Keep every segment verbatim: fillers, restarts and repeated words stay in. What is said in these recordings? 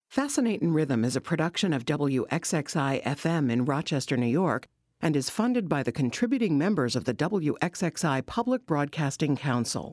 Fascinatin' Rhythm is a production of W X X I F M in Rochester, New York, and is funded by the contributing members of the W X X I Public Broadcasting Council.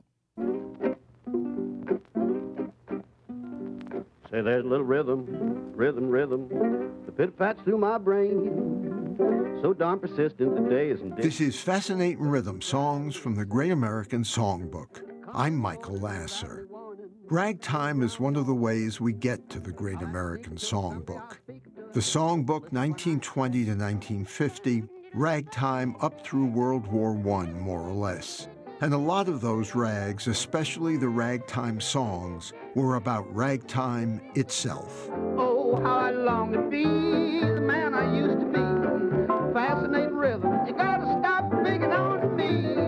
Say, there's a little rhythm, rhythm, rhythm, the pit-pats through my brain, so darn persistent the days and days. This is Fascinatin' Rhythm, songs from the Great American Songbook. I'm Michael Lasser. Ragtime is one of the ways we get to the Great American Songbook. The Songbook, nineteen twenty to nineteen fifty, ragtime up through World War One, more or less. And a lot of those rags, especially the ragtime songs, were about ragtime itself. Oh, how I long to be the man I used to be. Fascinating rhythm, you gotta stop picking on me.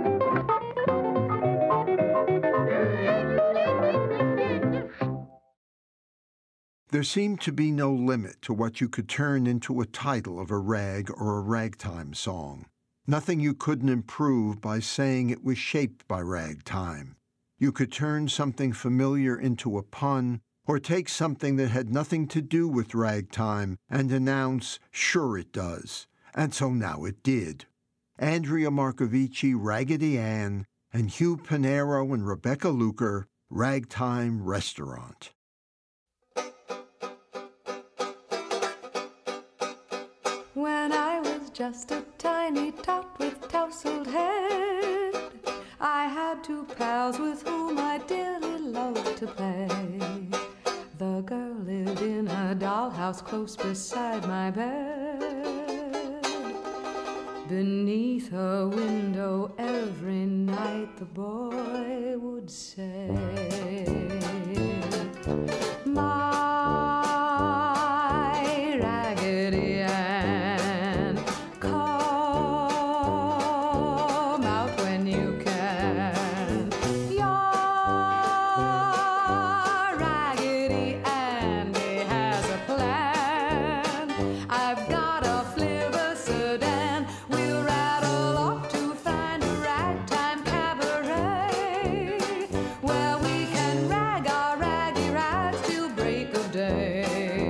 There seemed to be no limit to what you could turn into a title of a rag or a ragtime song. Nothing you couldn't improve by saying it was shaped by ragtime. You could turn something familiar into a pun, or take something that had nothing to do with ragtime and announce, sure it does. And so now it did. Andrea Marcovici, Raggedy Ann, and Hugh Pinero and Rebecca Luker, Ragtime Restaurant. When I was just a tiny tot with tousled head, I had two pals with whom I dearly loved to play. The girl lived in a dollhouse close beside my bed. Beneath her window every night the boy would say, my Raggedy Ann, come out when you can. Your Raggedy Andy has a plan. I've got a flivver sedan. We'll rattle off to find a ragtime cabaret where we can rag our raggy rags till break of day.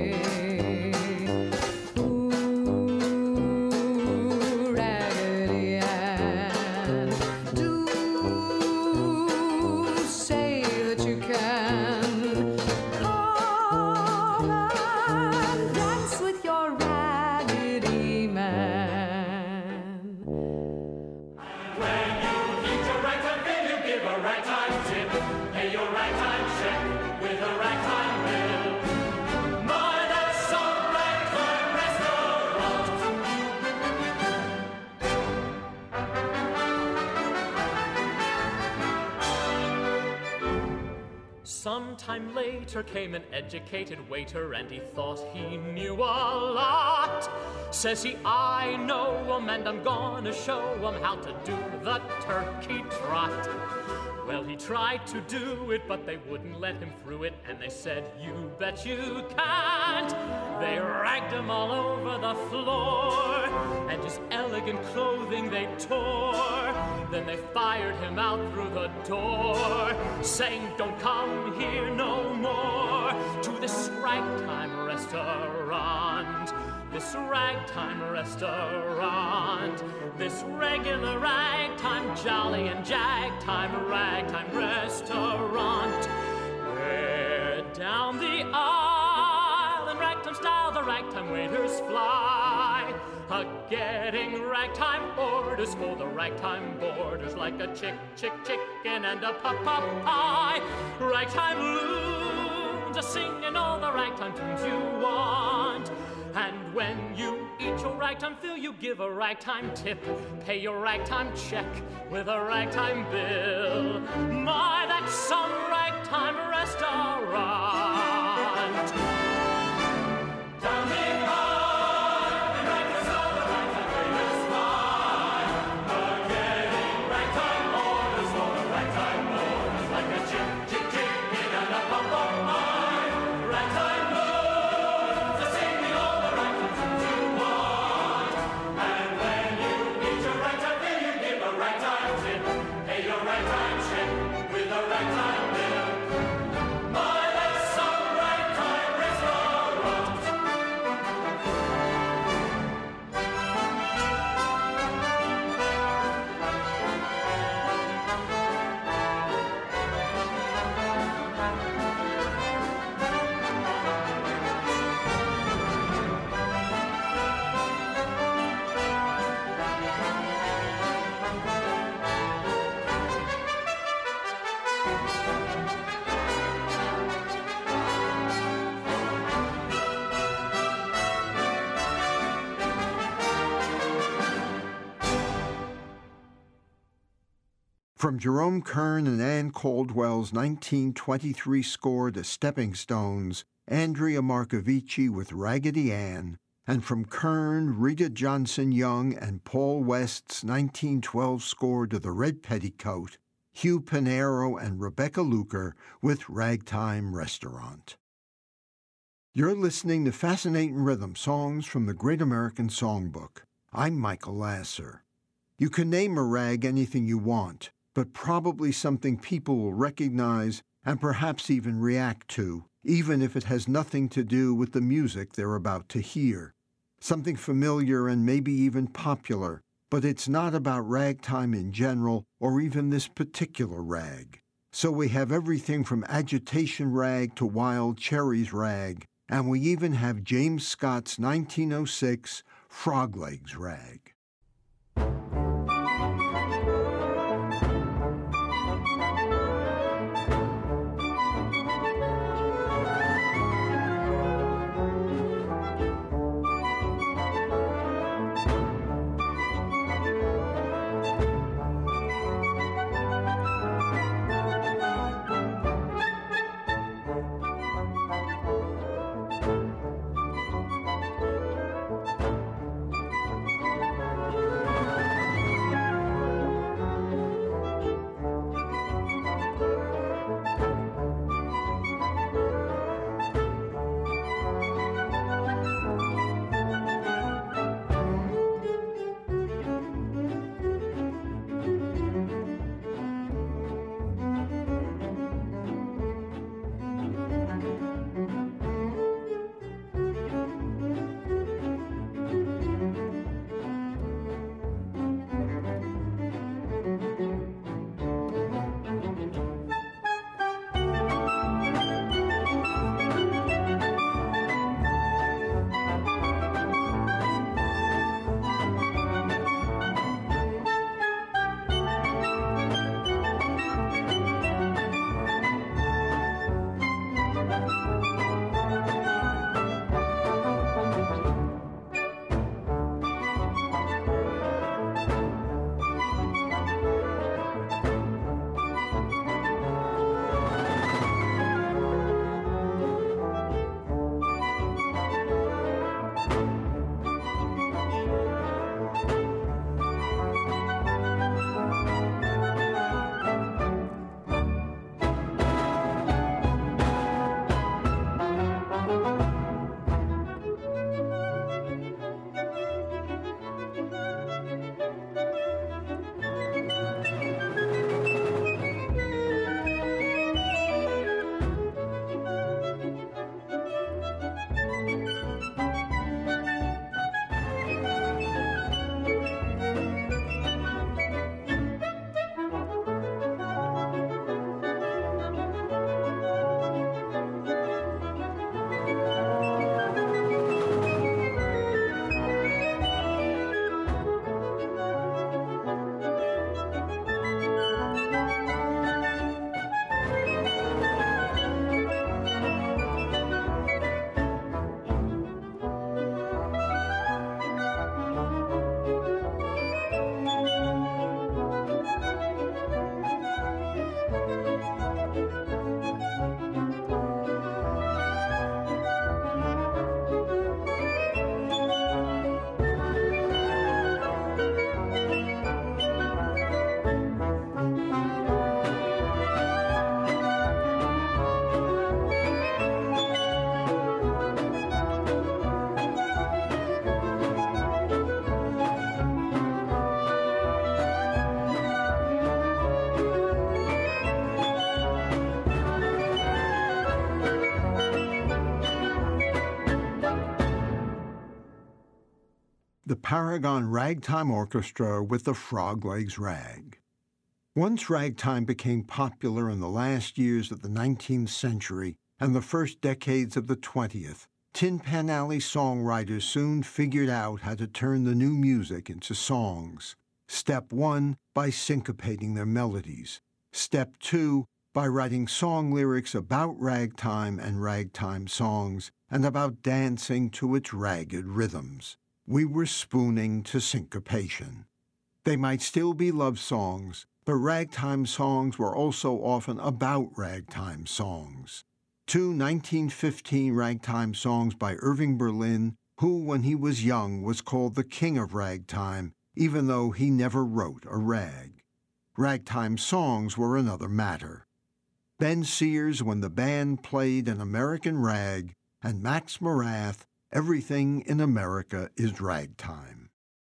Ooh, Raggedy Ann, do say that you can come and dance with your Raggedy Man. When you eat your ragtime bill, you give a ragtime tip. Pay your ragtime check with a ragtime bill. My, that's some ragtime restaurant. Sometime later came an educated waiter, and he thought he knew a lot. Says he, I know 'em, and I'm gonna show 'em how to do the turkey trot. Well, he tried to do it, but they wouldn't let him through it, and they said, you bet you can't. They ragged him all over the floor, and his elegant clothing they tore. Then they fired him out through the door, saying, don't come here no more to this ragtime restaurant. This ragtime restaurant, this regular ragtime, jolly and jagtime ragtime restaurant. Where down the aisle in ragtime style the ragtime waiters fly, a getting ragtime orders for the ragtime boarders, like a chick, chick, chicken and a pop, pop pie. Ragtime loons are singing all the ragtime tunes you want. And when you eat your ragtime fill, you give a ragtime tip. Pay your ragtime check with a ragtime bill. My, that's some ragtime restaurant. Down the aisle, in ragtime style, the ragtime waiters fly, forgetting ragtime orders for the ragtime boarders, like a chick, chick, chicken and a pop, pop pie. Ragtime loons are singing all the ragtime tunes you want. And when you eat your ragtime bill, you give a ragtime tip. Pay your ragtime check with a ragtime bill. My, that's some From Jerome Kern and Ann Caldwell's nineteen twenty-three score to Stepping Stones, Andrea Marcovici with Raggedy Ann, and from Kern, Rita Johnson Young, and Paul West's nineteen twelve score to The Red Petticoat, Hugh Pinero and Rebecca Luker with Ragtime Restaurant. You're listening to Fascinating Rhythm Songs from the Great American Songbook. I'm Michael Lasser. You can name a rag anything you want, but probably something people will recognize and perhaps even react to, even if it has nothing to do with the music they're about to hear. Something familiar and maybe even popular, but it's not about ragtime in general or even this particular rag. So we have everything from Agitation Rag to Wild Cherries Rag, and we even have James Scott's nineteen oh six Frog Legs Rag. The Paragon Ragtime Orchestra with the Frog Legs Rag. Once ragtime became popular in the last years of the nineteenth century and the first decades of the twentieth, Tin Pan Alley songwriters soon figured out how to turn the new music into songs. Step one, by syncopating their melodies. Step two, by writing song lyrics about ragtime and ragtime songs and about dancing to its ragged rhythms. We were spooning to syncopation. They might still be love songs, but But ragtime songs were also often about ragtime songs. Two nineteen fifteen ragtime songs by Irving Berlin, who, when he was young, was called the king of ragtime, even though he never wrote a rag. Ragtime songs were another matter. Ben Sears, When the Band Played an American Rag, and Max Morath, Everything in America is Ragtime.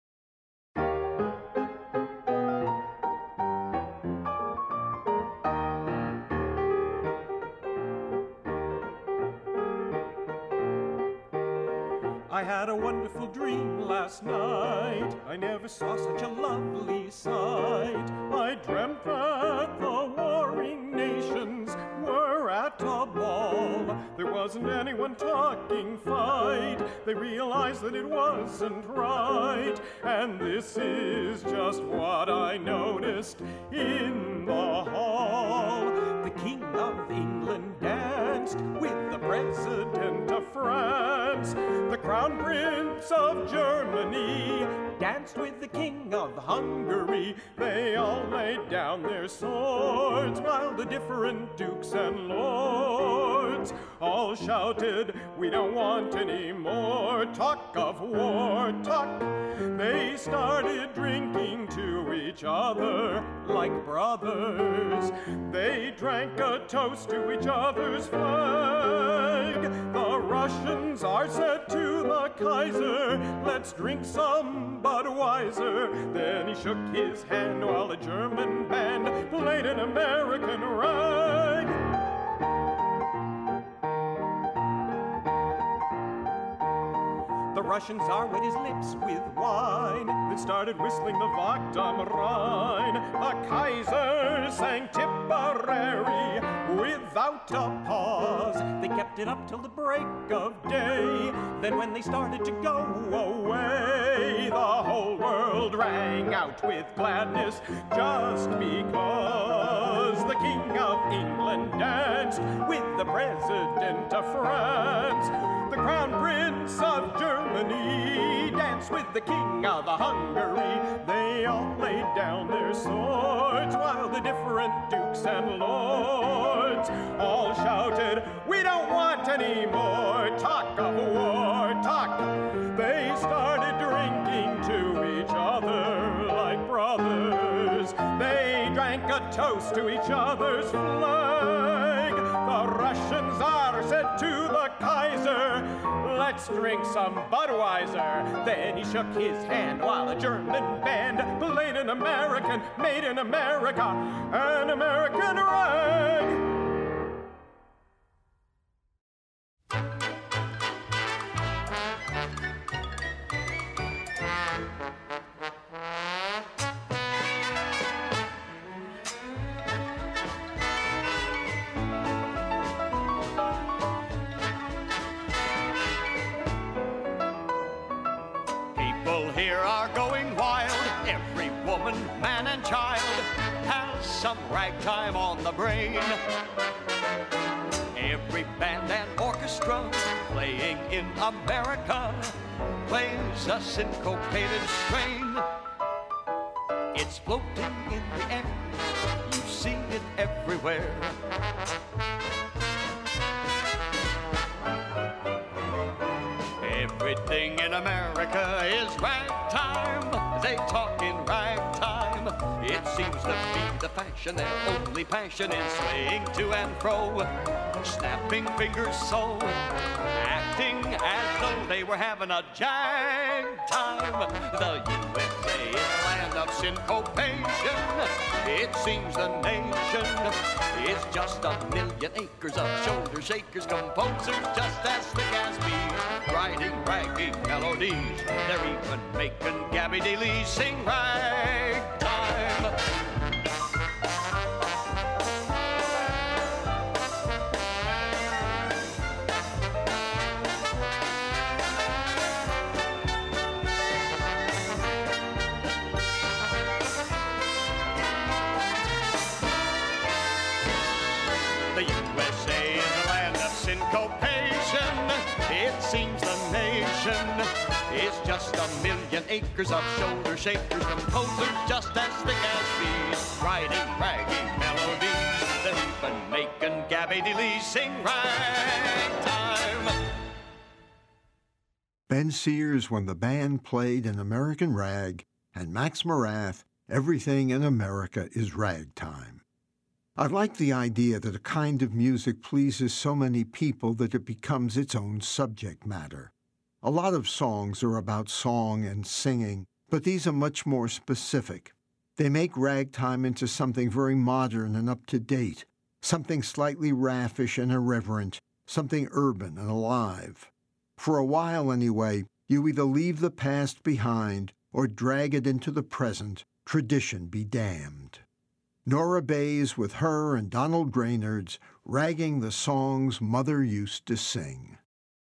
I had a wonderful dream last night. I never saw such a lovely sight. I dreamt that the warring nations were at a ball. There wasn't anyone talking fight. They realized that it wasn't right. And this is just what I noticed in the hall. The King of England danced with the President of France. The Crown Prince of Germany danced with the King of Hungary. They all laid down their swords while the different dukes and lords all shouted, "We don't want any more talk of war, talk." They started drinking to each other like brothers. They drank a toast to each other's flag. The Russian Tsar said to the Kaiser, "Let's drink some Budweiser." Then he shook his hand while a German band played an American rag. The Russian Tsar wet his lips with wine, then started whistling the Wacht am Rhein. The Kaiser sang Tipperary without a pause. They kept it up till the break of day. Then when they started to go away, the whole world rang out with gladness just because the King of England danced with the President of France. The Crown Prince of Germany danced with the King of Hungary. They all laid down their swords while the different dukes and lords all shouted, "We don't want any more talk of war, talk." They started drinking to each other like brothers. They drank a toast to each other's flag. The Russian Tsar said to the Kaiser, "Let's drink some Budweiser." Then he shook his hand while a German band played an American, made in America, an American rag. Here are going wild. Every woman, man, and child has some ragtime on the brain. Every band and orchestra playing in America plays a syncopated strain. It's floating in the air. You see it everywhere. Everything in America is ragtime. They talk in ragtime. It seems to be the fashion. Their only passion is swaying to and fro, snapping fingers so, acting as though they were having a jag time. The U S A is a land of syncopation. It seems the nation is just a million acres of shoulder shakers, composers just as slick as me, writing raggy melodies. They're even making Gabby DeLee sing ragtime. The U S A is a land of syncopation. It seems the nation is just a million acres of shoulder shakers, composers just as thick as bees, writing raggy melodies that even making Gabby DeLee sing ragtime. Ben Sears when the band played in American Rag, and Max Morath, Everything in America is Ragtime. I like the idea that a kind of music pleases so many people that it becomes its own subject matter. A lot of songs are about song and singing, but these are much more specific. They make ragtime into something very modern and up-to-date, something slightly raffish and irreverent, something urban and alive. For a while, anyway, you either leave the past behind or drag it into the present, tradition be damned. Nora Bayes with her and Donald Draynard's ragging the songs Mother used to sing.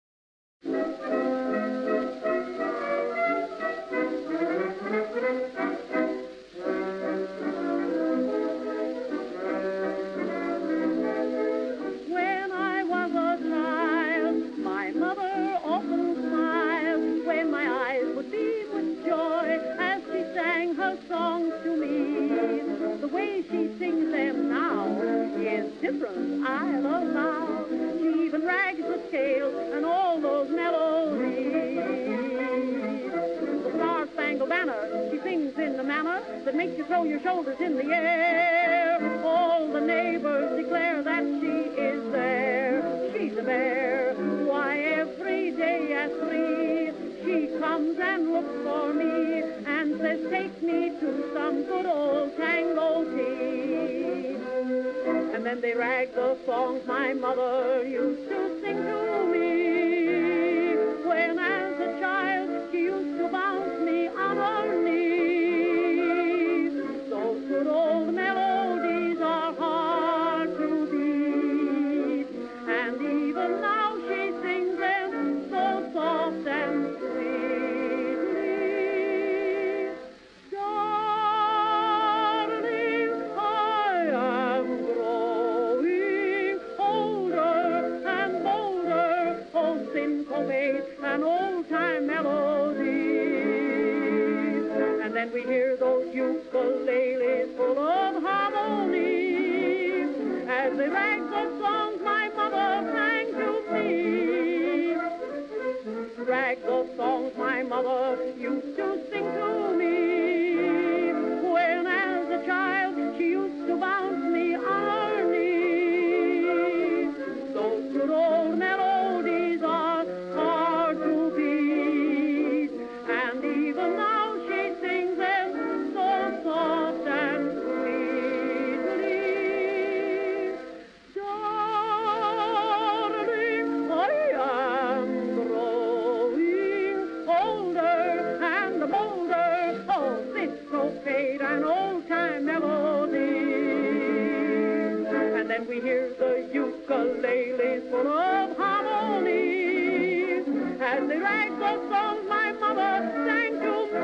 She sings them now is different, I'll allow. She even rags the scales and all those melodies. The Star-Spangled Banner, she sings in the manner that makes you throw your shoulders in the air. All the neighbors declare that she is there. She's a bear. Why, every day at three, she comes and looks for me and says, take me to some good old tango tea. And then they rag the songs my mother used to sing to me. When as a child she used to bounce me on her knees. Those good old melodies are hard to beat. And even now she sings them so soft and an old-time melody. And then we hear those ukuleles full of harmony as they rag the songs my mother sang to me. Rag the songs my mother used to sing to me. When as a child she used to bounce me on her knees. Those good old melodies are hard to beat, and even now she sings them so soft and sweetly. Darling, I am growing older and bolder. Oh, this brocade, an old-time melody. And then we hear the ukuleles full of harmony as they rag the songs my mother sang to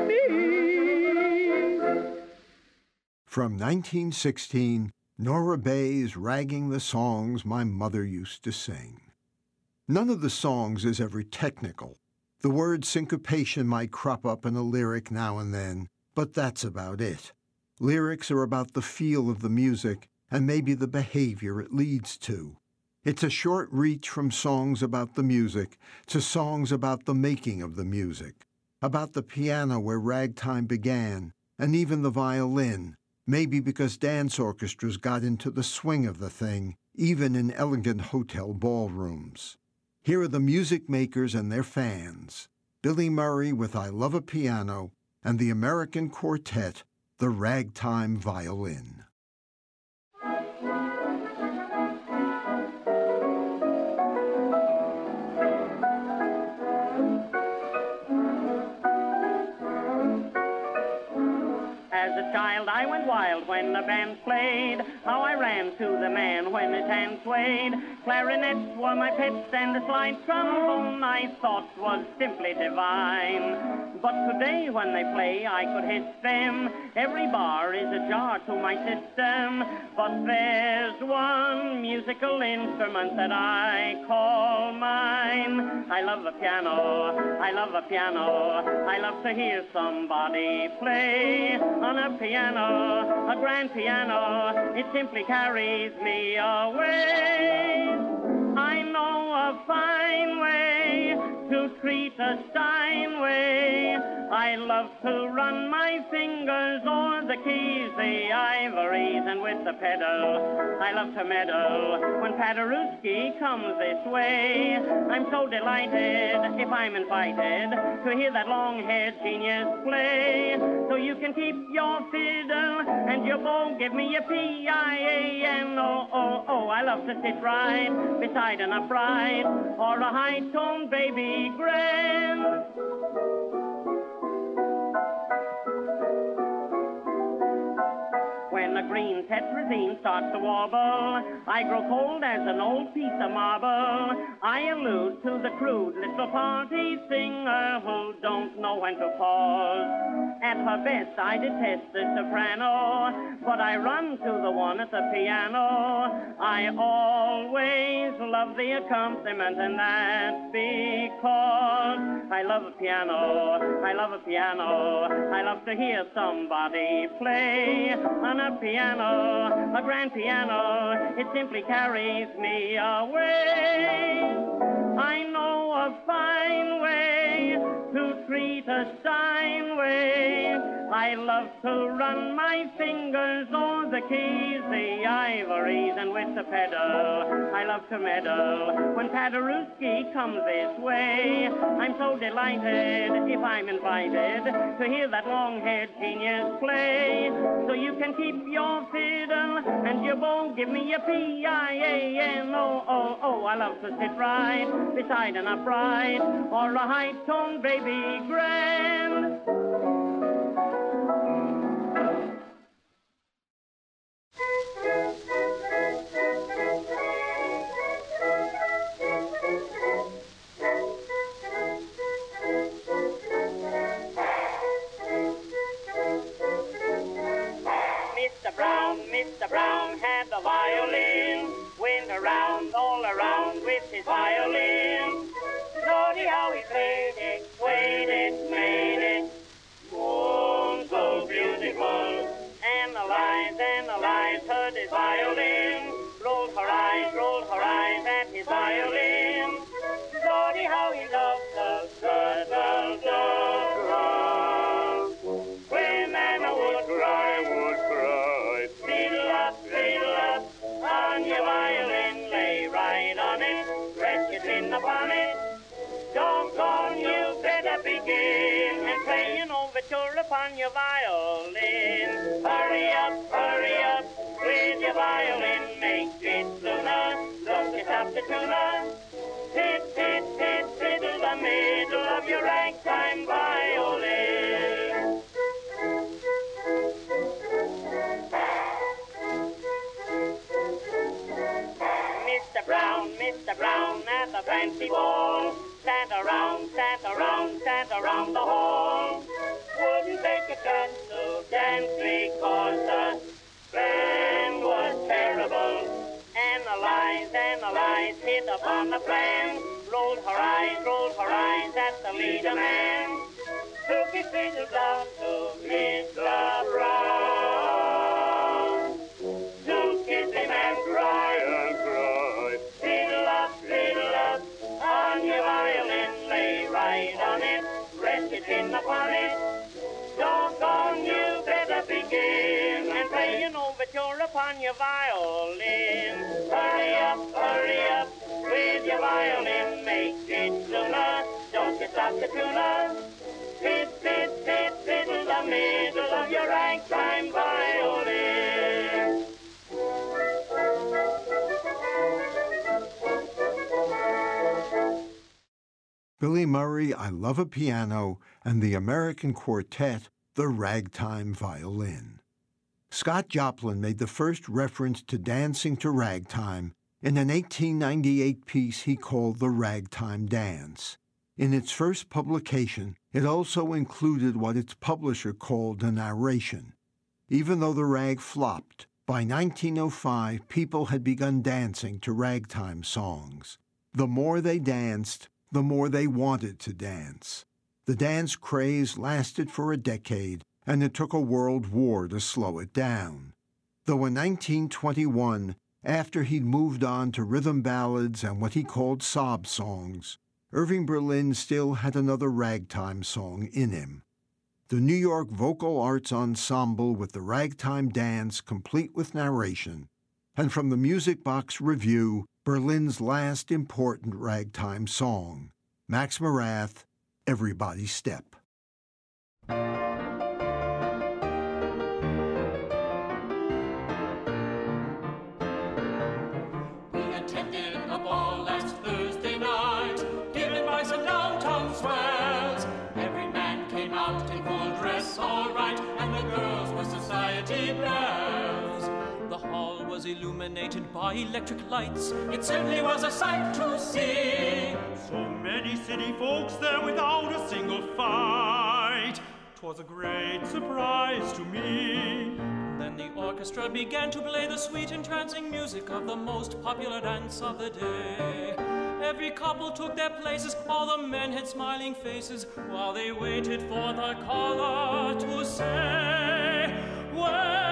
me. From nineteen sixteen, Nora Bayes ragging the songs my mother used to sing. None of the songs is ever technical. The word syncopation might crop up in a lyric now and then, but that's about it. Lyrics are about the feel of the music and maybe the behavior it leads to. It's a short reach from songs about the music to songs about the making of the music, about the piano where ragtime began, and even the violin, maybe because dance orchestras got into the swing of the thing, even in elegant hotel ballrooms. Here are the music makers and their fans, Billy Murray with I Love a Piano, and the American Quartet, the Ragtime Violin. As a a child, I went wild when the band played. How I ran to the man when his hand swayed. Clarinets were my pets, and the slide trombone I thought was simply divine. But today when they play, I could hit them. Every bar is a jar to my system. But there's one musical instrument that I call mine. I love the piano, I love the piano. I love to hear somebody play on a piano, a grand piano. It simply carries me away. I know a fine way to treat a Steinway. I love to run my fingers o'er the keys, the ivories, and with the pedal I love to meddle. When Paderewski comes this way, I'm so delighted if I'm invited to hear that long-haired genius play. So you can keep your fiddle and your bow, give me a P I A N O O O. I love to sit right beside an upright or a high-toned baby grand. When the green tetrazzine starts to warble, I grow cold as an old piece of marble. I allude to the crude little party singer who don't know when to pause. At her best, I detest the soprano, but I run to the one at the piano. I always love the accompaniment, and that's because I love a piano, I love a piano. I love to hear somebody play on a piano, a grand piano. It simply carries me away. I know a fine way to treat a Steinway. I love to run my fingers o'er the keys, the ivories, and with the pedal I love to meddle. When Paderewski comes this way, I'm so delighted if I'm invited to hear that long-haired genius play. So you can keep your fiddle and your bow, give me a P I A N O O O. I love to sit right beside an upright or a high-toned baby grand. Mister Brown, Mister Brown had a violin, went around, all around with his violin. Lordy, how he played it, swayed it, made it, oh, so beautiful. Analyze, analyze, heard his violin, rolled her eyes, rolled her eyes at his violin. Lordy, how he loved the girdle, the drum. When Anna would cry, would cry, fiddle up, fiddle up, on your violin, lay right on it, rest your chin upon it. Doggone, you better begin and play an overture upon your violin. Hurry up, hurry up, with your violin, make it sooner, don't you stop the tuner. Pit, pit, pit, fiddle the middle of your ragtime violin. Mister Brown, Mister Brown at the fancy ball, sat around, sat around, sat around the hall. Wouldn't take a chance to dance because the band was terrible. Analyze, analyze, hit upon the plan. Rolled her eyes, rolled her eyes at the leader man. Took his fiddle down to Mister Brown. To kiss him and cry and cry. Fiddle up, fiddle up, on your violin, lay right on it, rest your chin upon it. Doggone, you better begin and play an overture upon your violin. Hurry up, hurry up, with your violin, make it sooner, don't you stop the tuner. Pit, pit, pit, fiddle the middle of your ragtime violin. Billy Murray, I Love a Piano, and the American Quartet the ragtime violin. Scott Joplin made the first reference to dancing to ragtime in an eighteen ninety-eight piece he called The Ragtime Dance. In its first publication, it also included what its publisher called a narration. Even though the rag flopped, by nineteen oh five people had begun dancing to ragtime songs. The more they danced, the more they wanted to dance. The dance craze lasted for a decade, and it took a world war to slow it down. Though in nineteen twenty-one, after he'd moved on to rhythm ballads and what he called sob songs, Irving Berlin still had another ragtime song in him. The New York Vocal Arts Ensemble with the Ragtime Dance complete with narration, and from the Music Box Review, Berlin's last important ragtime song, Max Morath, Everybody Step. Illuminated by electric lights, it certainly was a sight to see. So many city folks there without a single fight. 'Twas a great surprise to me. Then the orchestra began to play the sweet entrancing music of the most popular dance of the day. Every couple took their places, all the men had smiling faces, while they waited for the caller to say, well,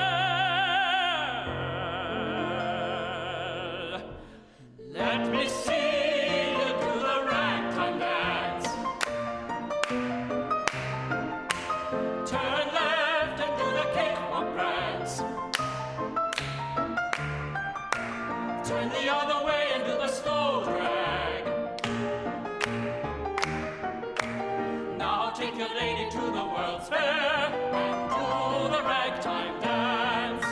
let me see you do the ragtime dance. Turn left and do the cakewalk prance. Turn the other way and do the slow drag. Now take your lady to the World's Fair and do the ragtime dance.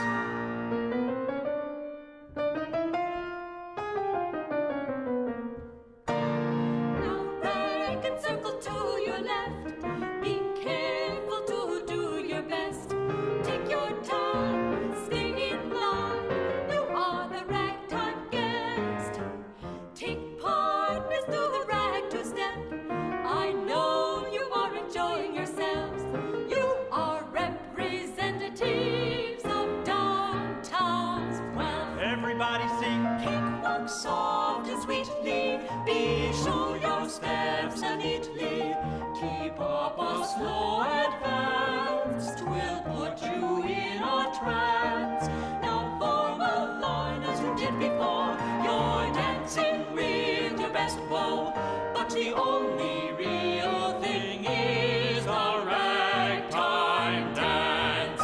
Soft and sweetly, be sure your steps are neatly. Keep up a slow advance, 'twill put you in a trance. Now form a line as you did before. You're dancing with your best beau, but the only real thing is the ragtime dance.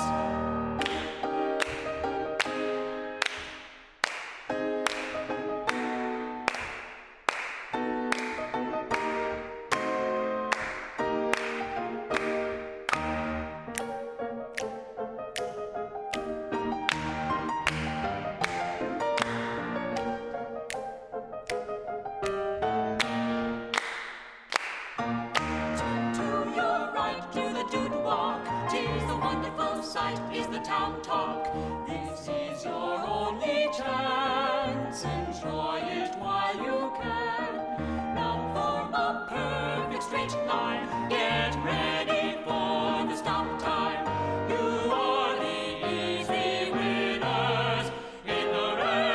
Is the town talk. This is your only chance. Enjoy it while you can. Now form a perfect straight line. Get ready for the stop time. You are the easy winners in the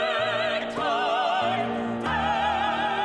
ragtime dance.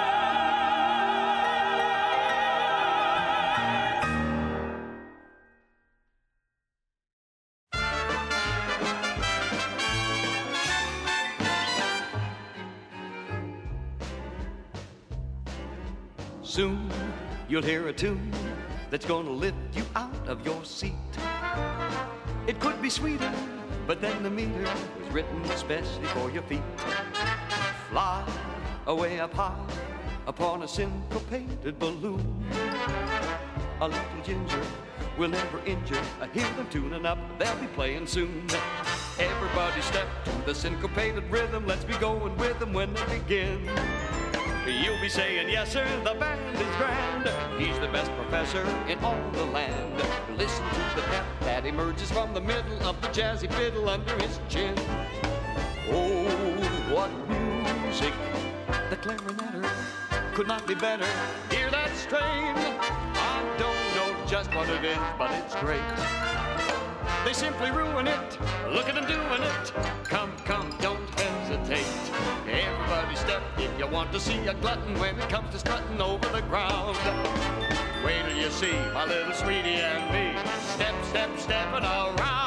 Soon you'll hear a tune that's gonna lift you out of your seat. It could be sweeter, but then the meter was written especially for your feet. Fly away up high upon a syncopated balloon. A little ginger will never injure. I hear them tuning up, they'll be playing soon. Everybody step to the syncopated rhythm. Let's be going with them when they begin. You'll be saying, yes, sir, the band is grand. He's the best professor in all the land. Listen to the pep that emerges from the middle of the jazzy fiddle under his chin. Oh, what music! The clarinetter could not be better. Hear that strain? I don't know just what it is, but it's great. They simply ruin it. Look at them doing it. Come, come, don't hesitate. Everybody step if you want to see a glutton when it comes to strutting over the ground. Wait till you see my little sweetie and me. Step, step, stepping around.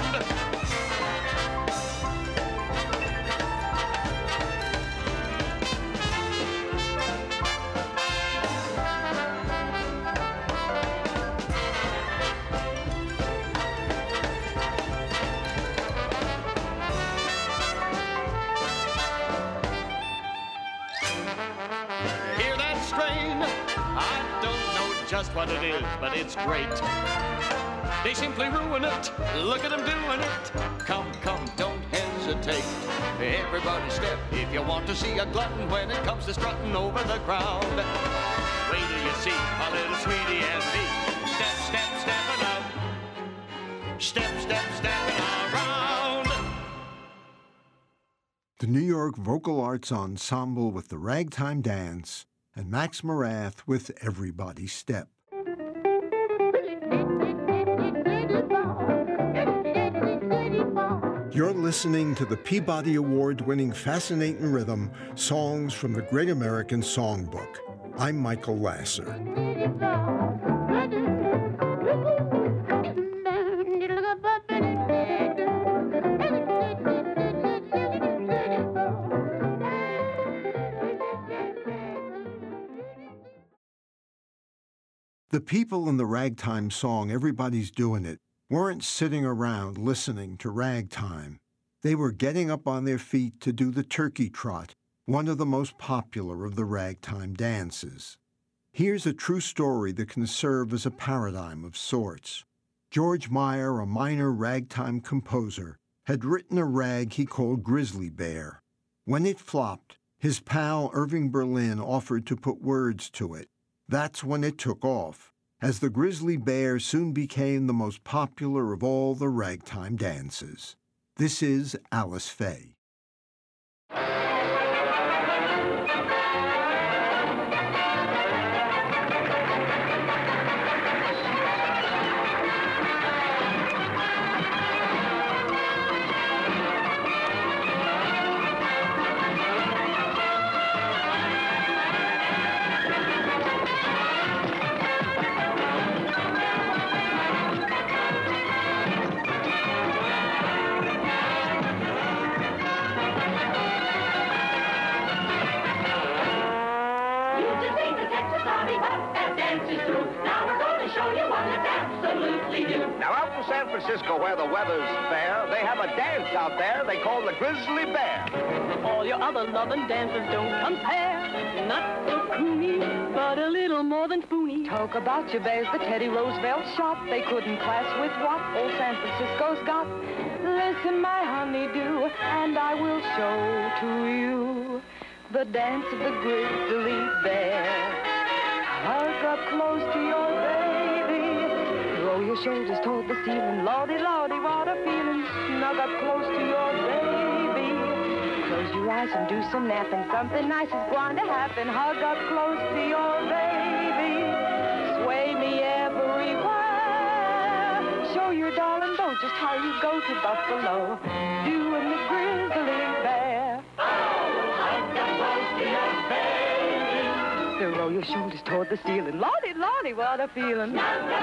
Just what it is, but it's great. They simply ruin it. Look at them doing it. Come, come, don't hesitate. Everybody step if you want to see a glutton when it comes to strutting over the ground. Wait till you see my little sweetie and me. Step, step, stepping out. Step, step, stepping around. The New York Vocal Arts Ensemble with the Ragtime Dance, and Max Morath with Everybody Step. You're listening to the Peabody Award-winning Fascinating Rhythm, Songs from the Great American Songbook. I'm Michael Lasser. The people in the ragtime song Everybody's Doing It weren't sitting around listening to ragtime. They were getting up on their feet to do the turkey trot, one of the most popular of the ragtime dances. Here's a true story that can serve as a paradigm of sorts. George Meyer, a minor ragtime composer, had written a rag he called Grizzly Bear. When it flopped, his pal Irving Berlin offered to put words to it. That's when it took off, as the Grizzly Bear soon became the most popular of all the ragtime dances. This is Alice Faye. Now, out in San Francisco, where the weather's fair, they have a dance out there they call the Grizzly Bear. All your other loving dances don't compare. Not so croony, but a little more than spoony. Talk about your bears, the Teddy Roosevelt shot. They couldn't class with what old San Francisco's got. Listen, my honeydew, and I will show to you the dance of the Grizzly Bear. Hug up close to your baby. Roll your shoulders toward the ceiling. Lordy, lordy, what a feeling. Snug up close to your baby. Close your eyes and do some napping. Something nice is going to happen. Hug up close to your baby. Sway me everywhere. Show your darling boat just how you go to Buffalo. Doing the Grizzly Bear. Oh, hug up close to your baby. So roll your shoulders toward the ceiling. Lordy, lordy, what a feeling.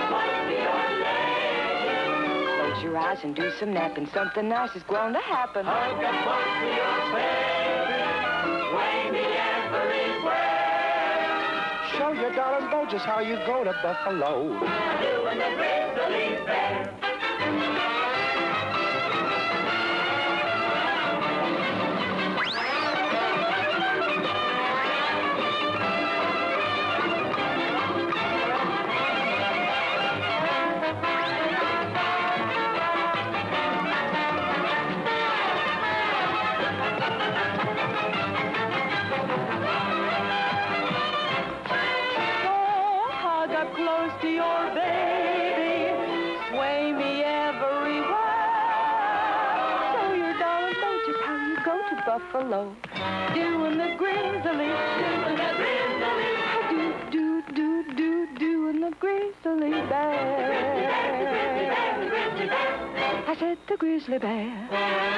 Close your eyes and do some napping. Something nice is going to happen. Hug up close to your baby. Sway me everywhere. Show your darling boat just how you go to Buffalo. Doing the Grizzly Bear. close to your baby, sway me everywhere. Show your darling boat just how you go to Buffalo. Doing the grizzly, doing the grizzly, do, do, do, do, doing the grizzly bear. I said the grizzly bear.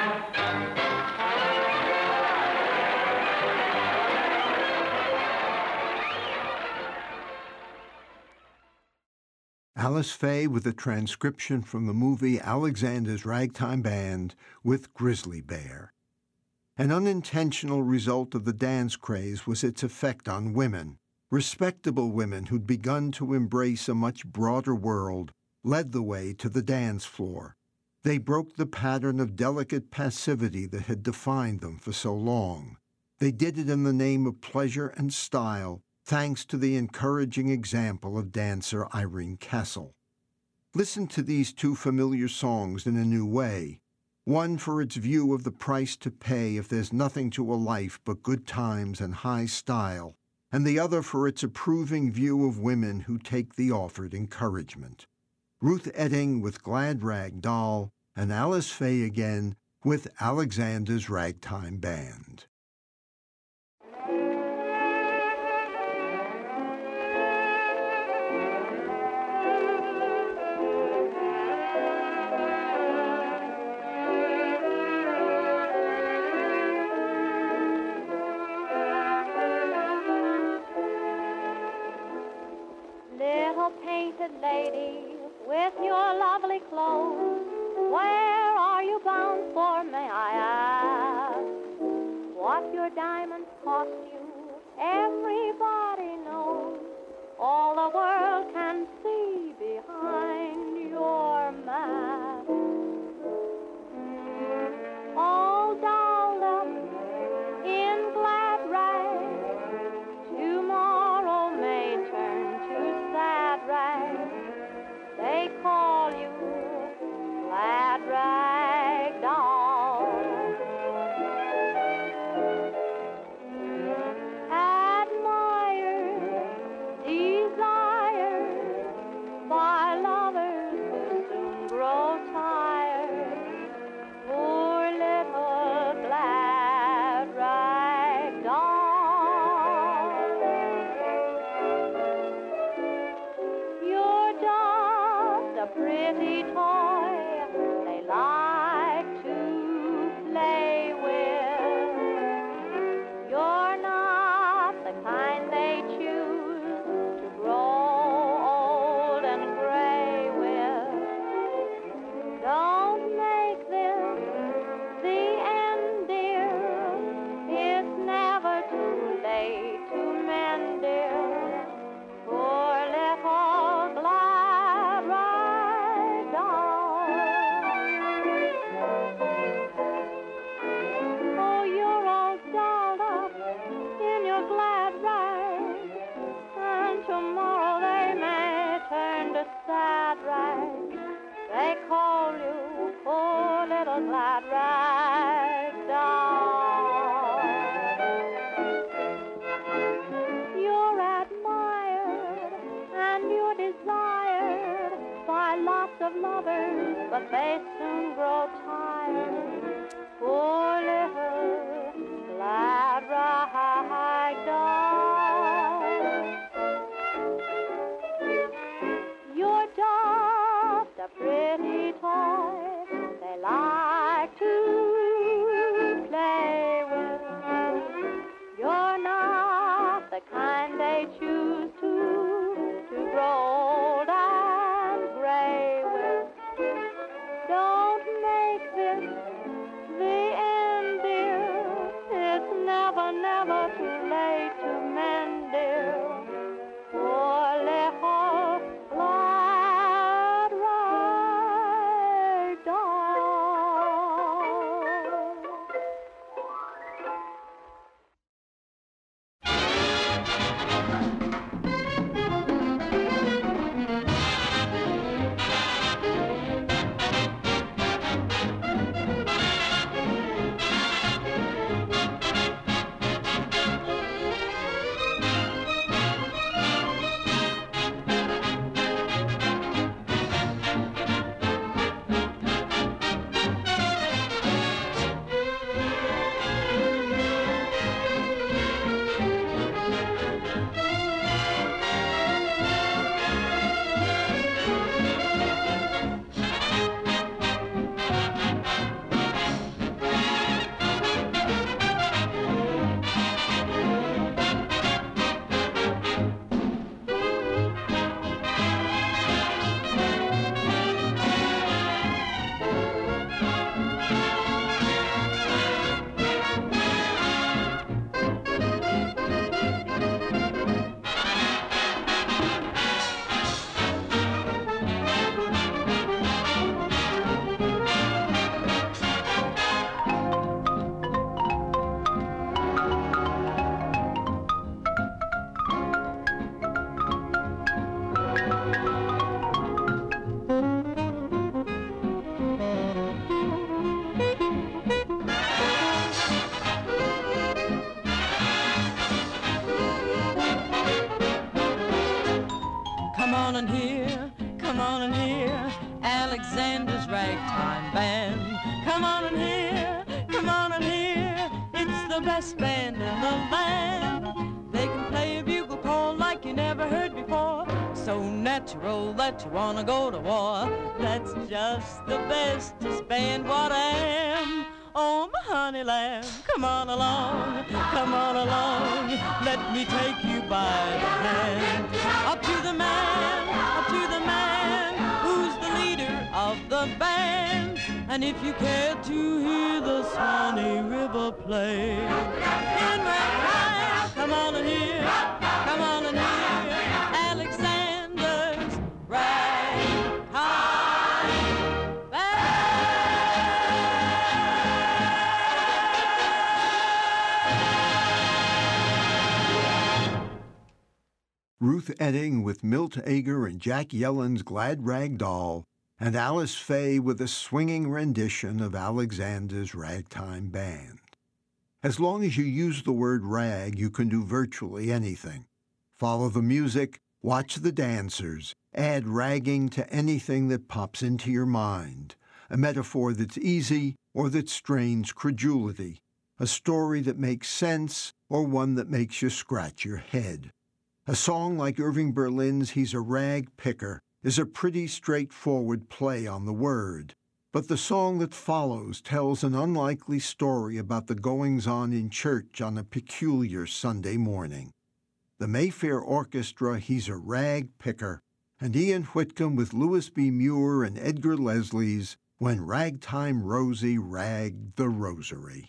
Alice Faye with a transcription from the movie Alexander's Ragtime Band with Grizzly Bear. An unintentional result of the dance craze was its effect on women. Respectable women who'd begun to embrace a much broader world led the way to the dance floor. They broke the pattern of delicate passivity that had defined them for so long. They did it in the name of pleasure and style, thanks to the encouraging example of dancer Irene Castle. Listen to these two familiar songs in a new way. One for its view of the price to pay if there's nothing to a life but good times and high style, and the other for its approving view of women who take the offered encouragement. Ruth Etting with Glad Rag Doll, and Alice Faye again with Alexander's Ragtime Band. Painted lady with your lovely clothes, where are you bound for, may I ask? What your diamonds cost you, everybody knows. All the world can see behind your mask. All dolled up in glad rags, tomorrow may turn to sad rags. They call you Glad Rag Doll. Admired, desired by lovers who soon grow tired. Poor little Glad Rag Doll. You're just a pretty toy they like to play with. You're not the kind they choose to grow old and gray with. Don't make this the end, dear. It's never too late to mend, dear. Poor little Glad Rag Doll. Oh, you're all dolled up in your glad rags, and tomorrow they may turn to sad rags. They call you poor little Glad Rag Doll. You're admired and you're desired by lots of lovers, but they soon grow tired. Poor little Glad Rag Doll. You're just a pretty toy they like to play with. You're not the kind they choose to, to grow old and gray with. Don't make this the end, dear. Come on and hear, come on and hear Alexander's Ragtime Band. Come on and hear, come on and hear, it's the best band in the land. They can play a bugle call like you never heard before, so natural that you wanna go to war. That's just the bestest band what I am. Oh, my honey lamb, come on along, come on along, let me take you by the hand. Up to the man, up to the man, who's the leader of the band. And if you care to hear the Swanee River play, in ragtime, come on and hear, come on and hear Alexander's Ragtime. Ruth Etting with Milt Ager and Jack Yellen's Glad Rag Doll, and Alice Faye with a swinging rendition of Alexander's Ragtime Band. As long as you use the word rag, you can do virtually anything. Follow the music, watch the dancers, add ragging to anything that pops into your mind, a metaphor that's easy or that strains credulity, a story that makes sense or one that makes you scratch your head. A song like Irving Berlin's He's a Rag Picker is a pretty straightforward play on the word, but the song that follows tells an unlikely story about the goings-on in church on a peculiar Sunday morning. The Mayfair Orchestra, He's a Rag Picker, and Ian Whitcomb with Louis B. Muir and Edgar Leslie's When Ragtime Rosie Ragged the Rosary.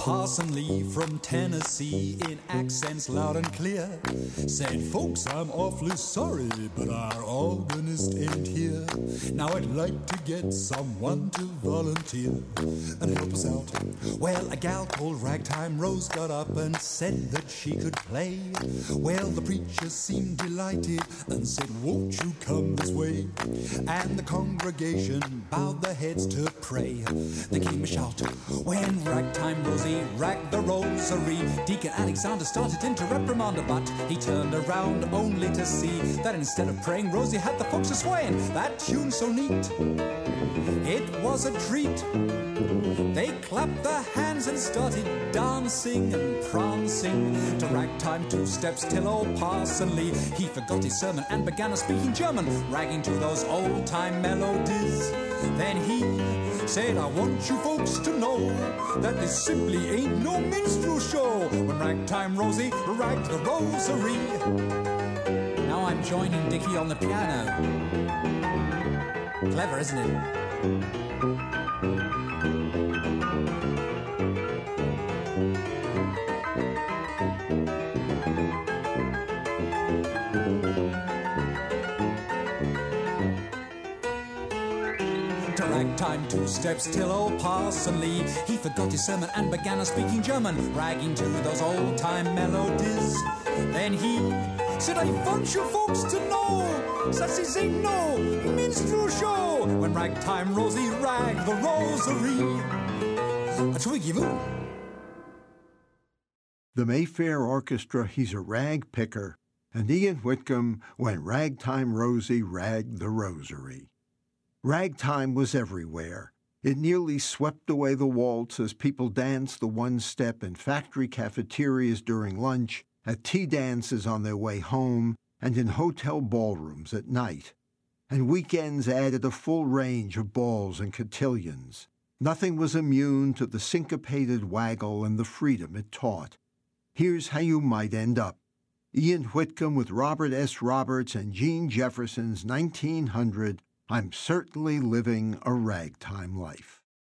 Parson Lee from Tennessee, in accents loud and clear, said, "Folks, I'm awfully sorry, but our organist ain't here. Now I'd like to get someone to volunteer and help us out." Well, a gal called Ragtime Rose got up and said that she could play. Well, the preacher seemed delighted and said, "Won't you come this way?" And the congregation bowed their heads to pray. There came a shout when Ragtime Rosie ragged the rosary. Deacon Alexander started in to reprimand her, but he turned around only to see that instead of praying, Rosie had the folks a-swaying. That tune so neat, it was a treat. They clapped their hands and started dancing and prancing to ragtime two-steps till old Parson Lee, he forgot his sermon and began a speaking German, ragging to those old-time melodies. Then he said, "I want you folks to know that this simply ain't no minstrel show." When Ragtime Rosie ragged the rosary. Now I'm joining Dickie on the piano. Clever, isn't it? Ragtime two steps till old Parson Lee, he forgot his sermon and began a speaking German, ragging to those old-time melodies. Then he said, "I want you folks to know that this ain't no minstrel show." When Ragtime Rosie ragged the rosary. A twiggy-moo. The Mayfair Orchestra, He's a Rag Picker, and Ian Whitcomb, When Ragtime Rosie ragged the rosary. Ragtime was everywhere. It nearly swept away the waltz as people danced the one-step in factory cafeterias during lunch, at tea dances on their way home, and in hotel ballrooms at night. And weekends added a full range of balls and cotillions. Nothing was immune to the syncopated waggle and the freedom it taught. Here's how you might end up. Ian Whitcomb with Robert S. Roberts and Gene Jefferson's nineteen hundred, I'm Certainly Living a Ragtime Life.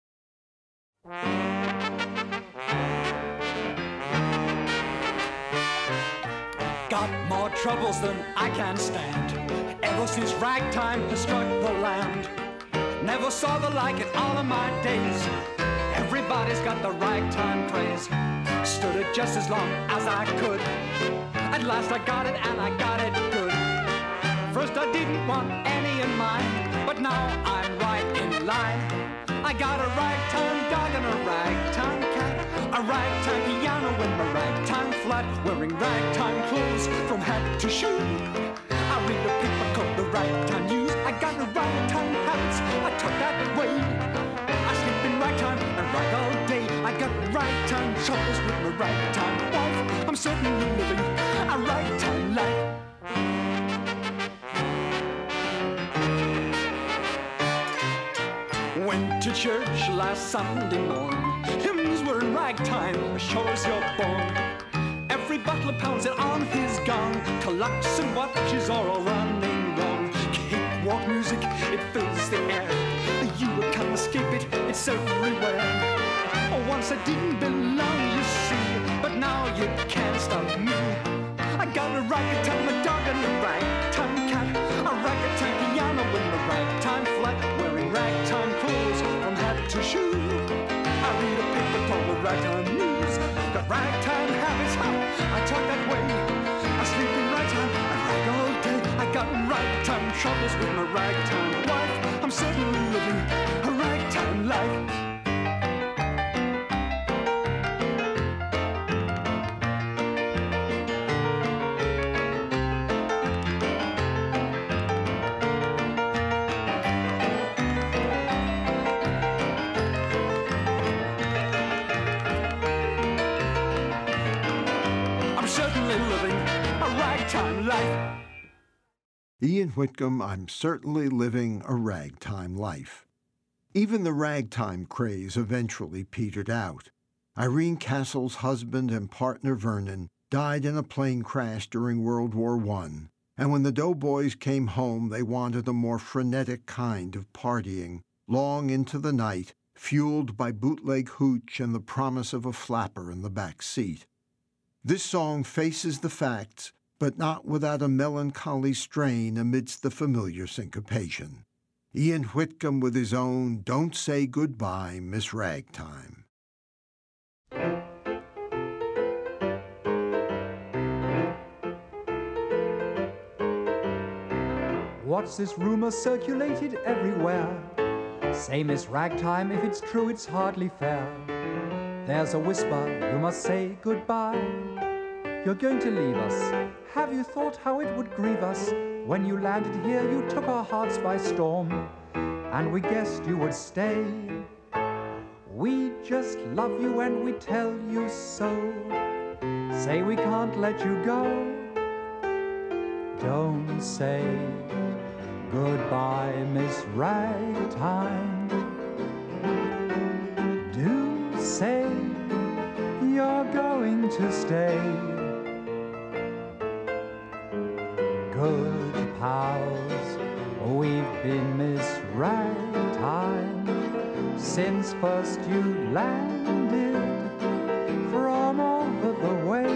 Got more troubles than I can stand, ever since ragtime has struck the land. Never saw the like in all of my days. Everybody's got the ragtime craze. Stood it just as long as I could. At last I got it and I got it good. First I didn't want any in mind, but now I'm right in line. I got a ragtime dog and a ragtime cat, a ragtime piano and a ragtime flat, wearing ragtime clothes from hat to shoe. I read the paper called the Ragtime News. I got the ragtime habits, I talk that way. I sleep in ragtime and rag all day. I got ragtime troubles with my ragtime wife. I'm certainly living a ragtime life. Went to church last Sunday morning. Hymns were in ragtime, sure as you're born. Every butler pounds it on his gong. Clocks and watches are all running wrong. Cakewalk music, it fills the air. You can't escape it, it's everywhere. Once I didn't belong, you see, but now you can't stop me. I got a ragtime, a dog and a ragtime cat, a ragtime piano and a ragtime flat, wearing ragtime clothes from hat to shoe. I read a paper called the Ragtime News. Got ragtime habits, huh? I talk that way. I sleep in ragtime, I rag all day. I got ragtime troubles with my ragtime wife. I'm certainly living a ragtime life. Life. Ian Whitcomb, I'm Certainly Living a Ragtime Life. Even the ragtime craze eventually petered out. Irene Castle's husband and partner Vernon died in a plane crash during World War One, and when the Doughboys came home, they wanted a more frenetic kind of partying, long into the night, fueled by bootleg hooch and the promise of a flapper in the back seat. This song faces the facts, but not without a melancholy strain amidst the familiar syncopation. Ian Whitcomb with his own Don't Say Goodbye, Miss Ragtime. What's this rumor circulated everywhere? Say Miss Ragtime, if it's true it's hardly fair. There's a whisper, you must say goodbye. You're going to leave us. Have you thought how it would grieve us? When you landed here you took our hearts by storm, and we guessed you would stay. We just love you and we tell you so. Say we can't let you go. Don't say goodbye, Miss Ragtime. Do say you're going to stay. Good pals, we've been Miss Ragtime since first you landed from over the way.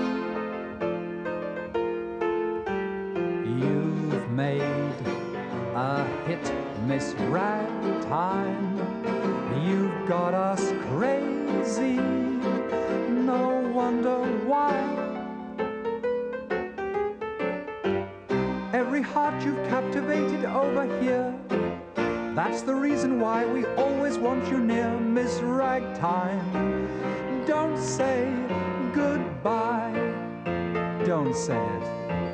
You've made a hit, Miss Ragtime. You've got us crazy, no wonder why. Every heart you've captivated over here, that's the reason why we always want you near, Miss Ragtime. Don't say goodbye, don't say it.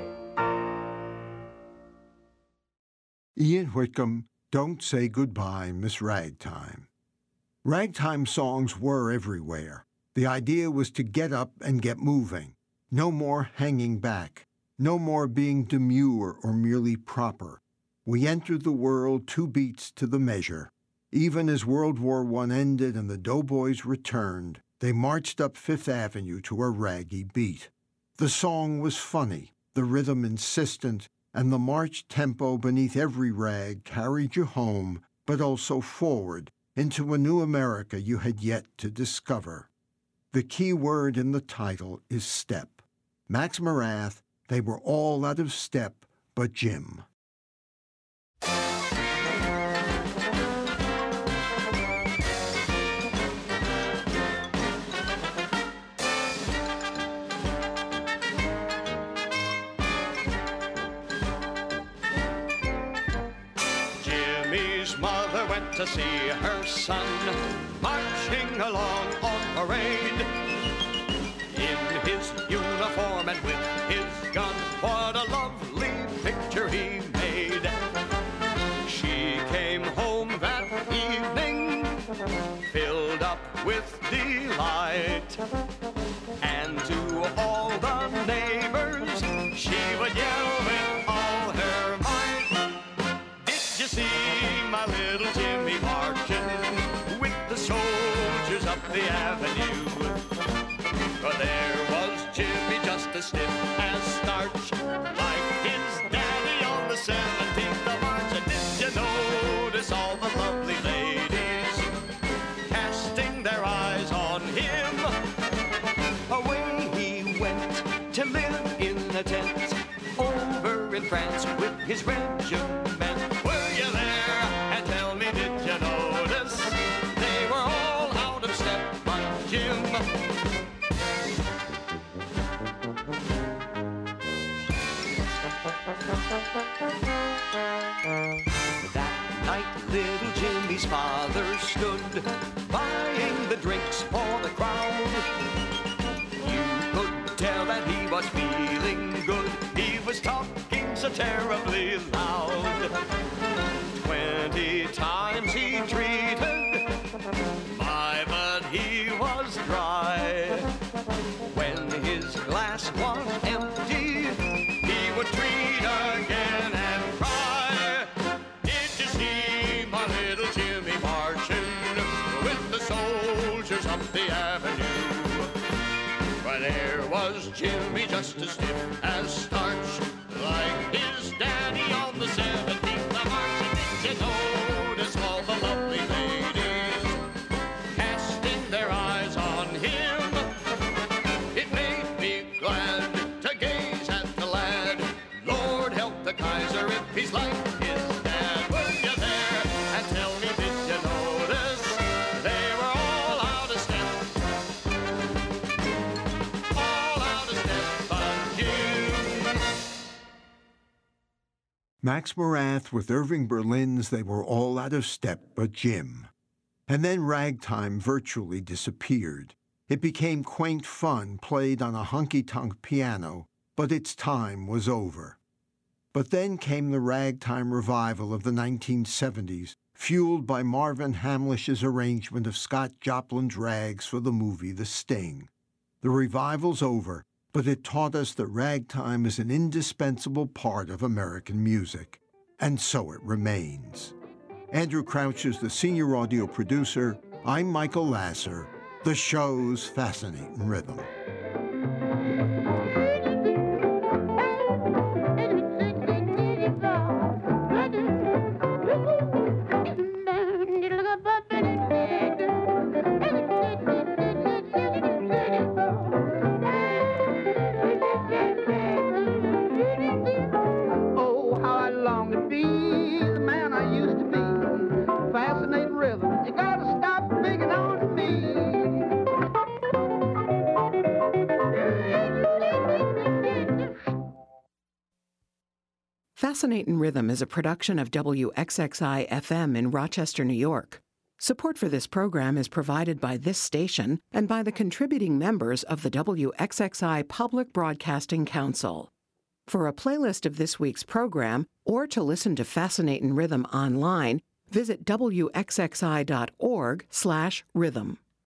Ian Whitcomb, Don't Say Goodbye, Miss Ragtime. Ragtime songs were everywhere. The idea was to get up and get moving. No more hanging back. No more being demure or merely proper. We entered the world two beats to the measure. Even as World War One ended and the Doughboys returned, they marched up Fifth Avenue to a raggy beat. The song was funny, the rhythm insistent, and the march tempo beneath every rag carried you home, but also forward, into a new America you had yet to discover. The key word in the title is step. Max Morath, They Were All Out of Step But Jim. To see her son marching along on parade in his uniform and with his gun. What a lovely picture he made. She came home that evening filled up with delight, and to all the neighbors she would yell with all her might. Did you see my little Jimmy marching with the soldiers up the avenue? But there was Jimmy, just as stiff as starch, like his daddy on the seventeenth of March. And did you notice all the lovely ladies casting their eyes on him? Away he went to live in a tent over in France with his regiment. Were you there? And tell me, did you notice they were all out of step but Jim? That night little Jimmy's father stood buying the drinks for the crowd. You could tell that he was feeling good. He was talking so terribly loud. Twenty times he treated, my, but he was dry. When his glass was empty, he would treat again and cry. Did you see my little Jimmy marching with the soldiers up the avenue? Well, there was Jimmy, just as stiff as starch, like his daddy on the seventeenth of March. And did you notice all the lovely ladies Max Morath with Irving Berlin's They Were All Out of Step But Jim. And then ragtime virtually disappeared. It became quaint fun played on a honky-tonk piano, but its time was over. But then came the ragtime revival of the nineteen seventies, fueled by Marvin Hamlish's arrangement of Scott Joplin's rags for the movie The Sting. The revival's over, but it taught us that ragtime is an indispensable part of American music. And so it remains. Andrew Crouch is the senior audio producer. I'm Michael Lasser. The show's Fascinating Rhythm. Fascinating Rhythm is a production of W X X I F M in Rochester, New York. Support for this program is provided by this station and by the contributing members of the W X X I Public Broadcasting Council. For a playlist of this week's program, or to listen to Fascinating Rhythm online, visit W X X I dot org slash rhythm.